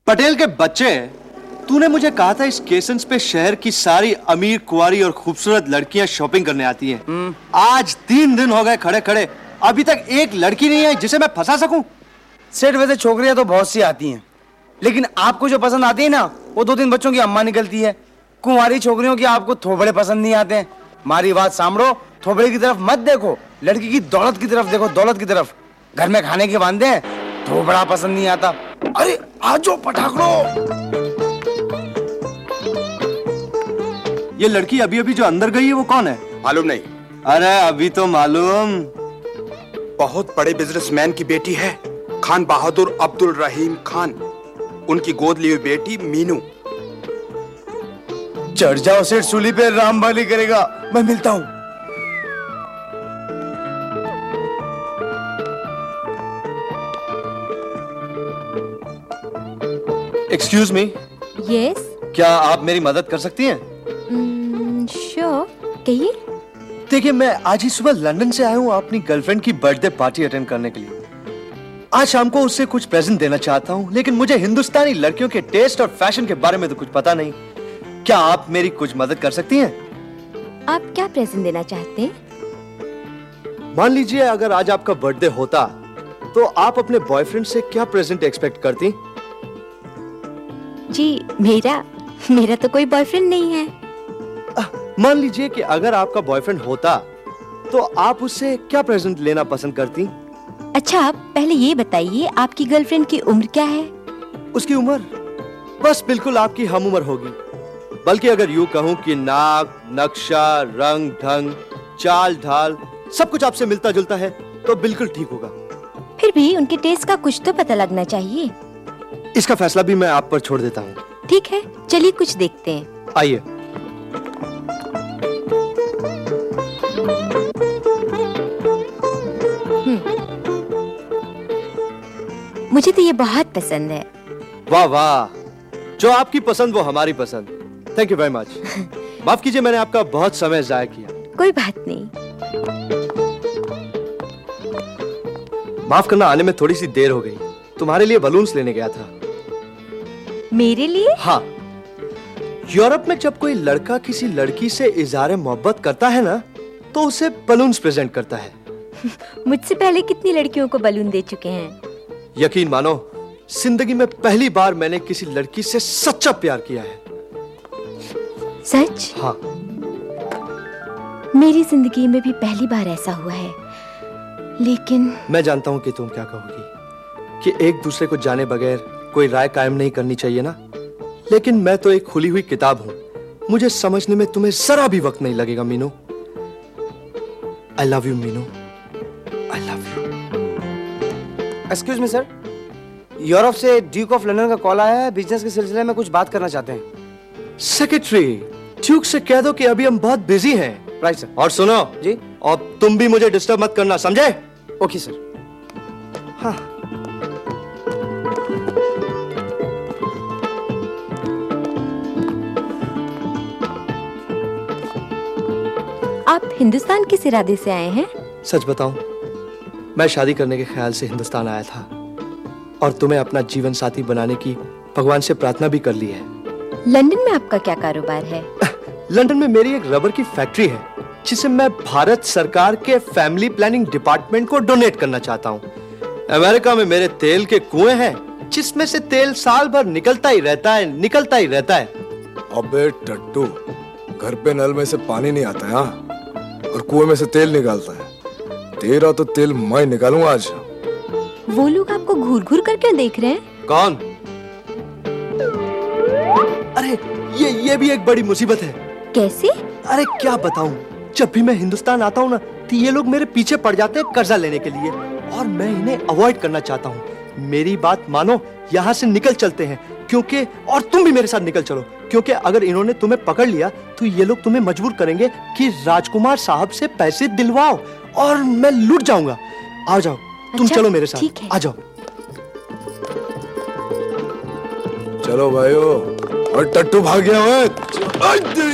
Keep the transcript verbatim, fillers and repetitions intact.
पटेल के बच्चे, तूने मुझे कहा था इस केसेंस पे शहर की सारी अमीर कुंवारी और खूबसूरत लड़कियां शॉपिंग करने आती हैं। आज तीन दिन हो गए खड़े खड़े, अभी तक एक लड़की नहीं आई जिसे मैं फंसा सकूं। सेठ वैसे छोकरियां तो बहुत सी आती हैं, लेकिन आपको जो पसंद आती है ना, वो दो तीन बच्चों की अम्मा निकलती है। कुंवारी छोकरियों की आपको थोबड़े पसंद नहीं आते हैं। हमारी बात सामड़ो, थोबड़े की तरफ मत देखो, लड़की की दौलत की तरफ देखो, दौलत की तरफ। घर में खाने के वांदे हैं, थोबड़ा पसंद नहीं आता। अरे आजो पटाखड़ो। ये लड़की अभी अभी जो अंदर गई है वो कौन है? मालूम नहीं। अरे अभी तो मालूम। बहुत बड़े बिजनेसमैन की बेटी है, खान बहादुर अब्दुल रहीम खान। उनकी गोद ली हुई बेटी मीनू। चढ़ जाओ सेठ सूली पे, रामबाली करेगा। मैं मिलता हूं। Excuse me. यस। क्या आप मेरी मदद कर सकती हैं? श्योर, कहिए। देखिए, मैं आज ही सुबह लंदन से आया हूँ अपनी गर्लफ्रेंड की बर्थडे पार्टी अटेंड करने के लिए। आज शाम को उससे कुछ प्रेजेंट देना चाहता हूँ, लेकिन मुझे हिंदुस्तानी लड़कियों के टेस्ट और फैशन के बारे में तो कुछ पता नहीं। क्या आप मेरी कुछ मदद कर सकती हैं? आप क्या प्रेजेंट देना चाहते हैं? मान लीजिए अगर आज आपका बर्थडे होता तो आप अपने बॉयफ्रेंड से क्या प्रेजेंट एक्सपेक्ट करती? जी मेरा मेरा तो कोई बॉयफ्रेंड नहीं है। आ, मान लीजिए कि अगर आपका बॉयफ्रेंड होता तो आप उससे क्या प्रेजेंट लेना पसंद करती? अच्छा, पहले ये बताइए आपकी गर्लफ्रेंड की उम्र क्या है? उसकी उम्र बस बिल्कुल आपकी हम उम्र होगी, बल्कि अगर यूं कहूं कि नाक, नक्शा, रंग ढंग, चाल ढाल सब कुछ आपसे मिलता जुलता है तो बिल्कुल ठीक होगा। फिर भी उनके टेस्ट का कुछ तो पता लगना चाहिए। इसका फैसला भी मैं आप पर छोड़ देता हूँ। ठीक है, चलिए कुछ देखते हैं। आइए। मुझे तो ये बहुत पसंद है। वाह वाह, जो आपकी पसंद वो हमारी पसंद। Thank you very much. माफ कीजिए, मैंने आपका बहुत समय जाया किया। कोई बात नहीं। माफ करना, आने में थोड़ी सी देर हो गई। तुम्हारे लिए बलून्स लेने गया था। मेरे लिए? हाँ। यूरोप में जब कोई लड़का किसी लड़की से इज़हार मोहब्बत करता है ना, तो उसे बलून्स प्रेजेंट करता है। मुझसे पहले कितनी लड़कियों को बलून दे चुके हैं। यकीन मानो, जिंदगी में पहली बार मैंने किसी लड़की से सच्चा प्यार किया है। सच? हाँ। मेरी जिंदगी में भी पहली बार ऐसा हुआ है, लेकिन मैं जानता हूँ कि तुम क्या कहोगी, कि एक दूसरे को जाने बगैर कोई राय कायम नहीं करनी चाहिए ना। लेकिन मैं तो एक खुली हुई किताब हूँ, मुझे समझने में तुम्हें जरा भी वक्त नहीं लगेगा Meenu. I love you Meenu, I love you. Excuse me sir, Europe से ड्यूक ऑफ लंदन का कॉल आया है, बिजनेस के सिलसिले में कुछ बात करना चाहते हैं। सेक्रेटरी, ड्यूक से कह दो कि अभी हम बहुत बिजी हैं। Right sir. और सुनो जी, और तुम भी मुझे डिस्टर्ब मत करना, समझे? Okay sir. हाँ। आप हिंदुस्तान किस इरादे से आए हैं? सच बताऊं, मैं शादी करने के ख्याल से हिंदुस्तान आया था और तुम्हें अपना जीवन साथी बनाने की भगवान से प्रार्थना भी कर ली है। लंदन में आपका क्या कारोबार है? लंदन में मेरी एक रबर की फैक्ट्री है, जिसे मैं भारत सरकार के फैमिली प्लानिंग डिपार्टमेंट को डोनेट करना चाहता हूँ। अमेरिका में मेरे तेल के कुएं हैं, जिसमें से तेल साल भर निकलता ही रहता है, निकलता ही रहता है। अबे टट्टू, घर पे नल में से पानी नहीं आता है और कुएं में से तेल निकालता है। तेरा तो तेल मैं निकालूंगा आज। वो लोग आपको घूर घूर कर क्यों देख रहे हैं? कौन? अरे ये ये भी एक बड़ी मुसीबत है। कैसे? अरे क्या बताऊं, जब भी मैं हिंदुस्तान आता हूँ ना, तो ये लोग मेरे पीछे पड़ जाते हैं कर्जा लेने के लिए, और मैं इन्हें अवॉइड करना चाहता हूँ। मेरी बात मानो, यहाँ से निकल चलते हैं, क्योंकि और तुम भी मेरे साथ निकल चलो, क्योंकि अगर इन्होंने तुम्हें पकड़ लिया तो ये लोग तुम्हें मजबूर करेंगे कि राजकुमार साहब से पैसे दिलवाओ, और मैं लूट जाऊंगा। आ जाओ, तुम अच्छा, चलो मेरे साथ, आ जाओ। चलो भाइयों, और टट्टू भाग गया है।